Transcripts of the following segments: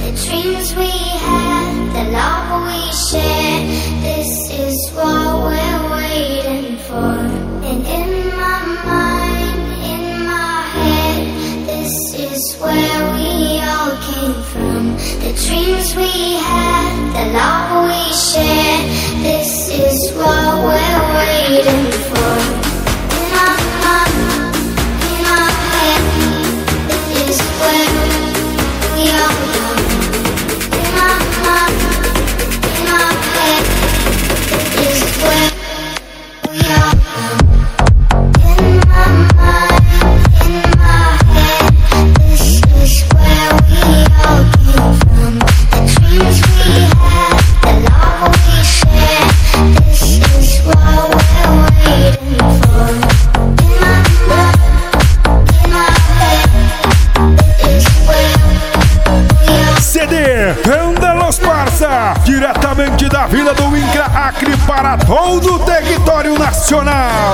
the dreams we had, the love we shared. This is what we're waiting for. And in my mind, in my head, this is where we all came from. The dreams we had, the love we shared. This is what we're waiting for. In my mind, in my head, this is where we all come. In my mind, in my head, this is where we all come. In my mind, in my head, this is where we all came from. The dreams we had, the love we shared. This is what we're waiting for. In my mind, in my head, this is where we all. CD Anda Los Parça, diretamente da Vila do Incra, Acre, para todo o território nacional.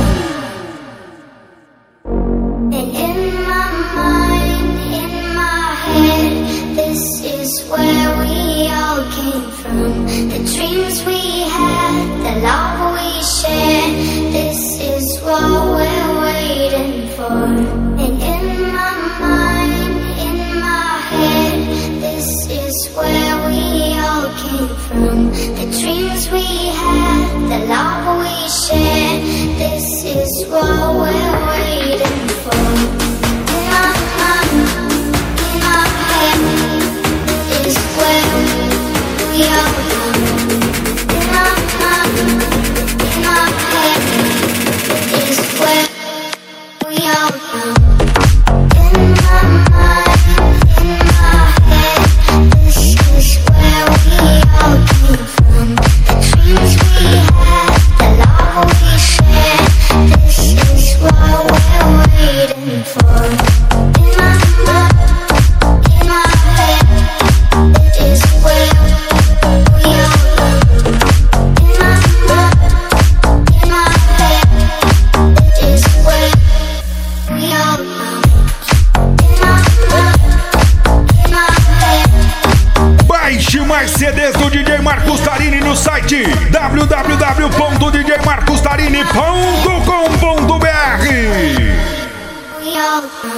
And in my mind, in my head, this is where we all came from. The dreams we had, the love we shared. This is what we're waiting for.